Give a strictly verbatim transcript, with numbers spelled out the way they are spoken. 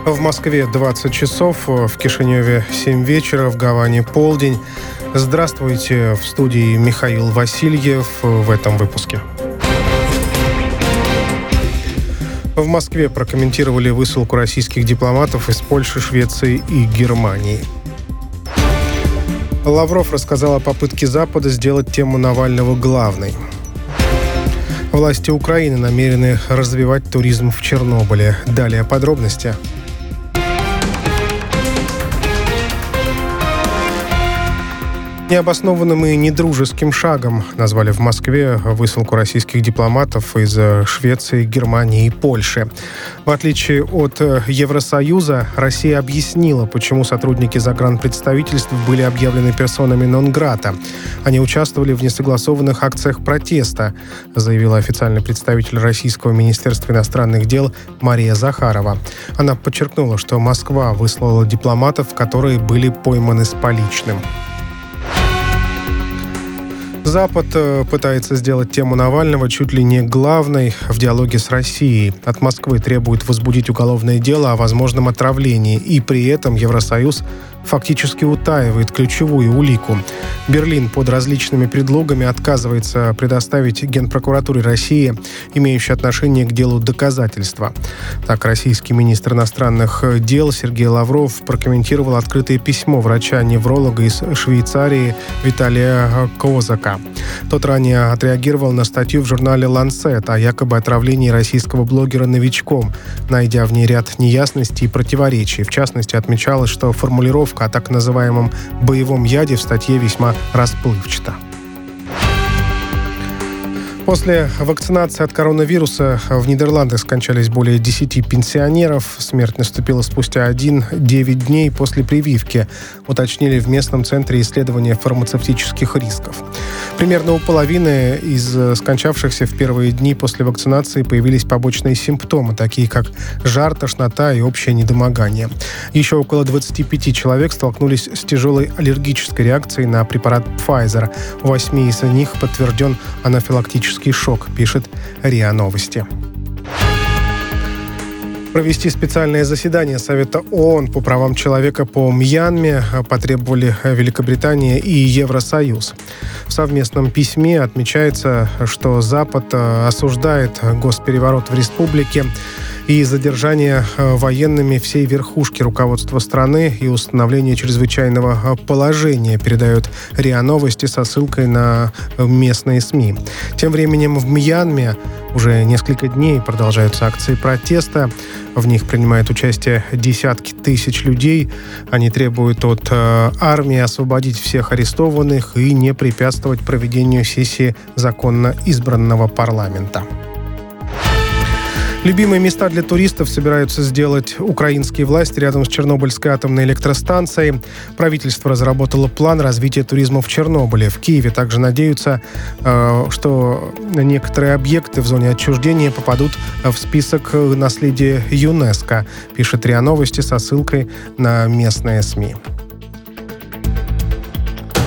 В Москве двадцать часов, в Кишиневе семь вечера, в Гаване полдень. Здравствуйте, в студии Михаил Васильев в этом выпуске. В Москве прокомментировали высылку российских дипломатов из Польши, Швеции и Германии. Лавров рассказал о попытке Запада сделать тему Навального главной. Власти Украины намерены развивать туризм в Чернобыле. Далее подробности. Необоснованным и недружеским шагом назвали в Москве высылку российских дипломатов из Швеции, Германии и Польши. В отличие от Евросоюза, Россия объяснила, почему сотрудники загранпредставительств были объявлены персонами нон-грата. Они участвовали в несогласованных акциях протеста, заявила официальный представитель Российского министерства иностранных дел Мария Захарова. Она подчеркнула, что Москва выслала дипломатов, которые были пойманы с поличным. Запад пытается сделать тему Навального чуть ли не главной в диалоге с Россией. От Москвы требует возбудить уголовное дело о возможном отравлении, и при этом Евросоюз фактически утаивает ключевую улику. Берлин под различными предлогами отказывается предоставить Генпрокуратуре России, имеющей отношение к делу, доказательства. Так, российский министр иностранных дел Сергей Лавров прокомментировал открытое письмо врача-невролога из Швейцарии Виталия Козака. Тот ранее отреагировал на статью в журнале «Ланцет» о якобы отравлении российского блогера новичком, найдя в ней ряд неясностей и противоречий. В частности, отмечалось, что формулировка о так называемом боевом яде в статье весьма расплывчата. После вакцинации от коронавируса в Нидерландах скончались более десяти пенсионеров. Смерть наступила спустя один-девять дней после прививки, уточнили в местном центре исследования фармацевтических рисков. Примерно у половины из скончавшихся в первые дни после вакцинации появились побочные симптомы, такие как жар, тошнота и общее недомогание. Еще около двадцати пяти человек столкнулись с тяжелой аллергической реакцией на препарат Pfizer. У восьми из них подтвержден анафилактический шок, пишет РИА Новости. Провести специальное заседание Совета ООН по правам человека по Мьянме потребовали Великобритания и Евросоюз. В совместном письме отмечается, что Запад осуждает госпереворот в республике и задержание военными всей верхушки руководства страны и установление чрезвычайного положения, передает РИА Новости со ссылкой на местные СМИ. Тем временем в Мьянме уже несколько дней продолжаются акции протеста. В них принимают участие десятки тысяч людей. Они требуют от э, армии освободить всех арестованных и не препятствовать проведению сессии законно избранного парламента. Любимые места для туристов собираются сделать украинские власти рядом с Чернобыльской атомной электростанцией. Правительство разработало план развития туризма в Чернобыле. В Киеве также надеются, что некоторые объекты в зоне отчуждения попадут в список наследия ЮНЕСКО, пишет РИА Новости со ссылкой на местные СМИ.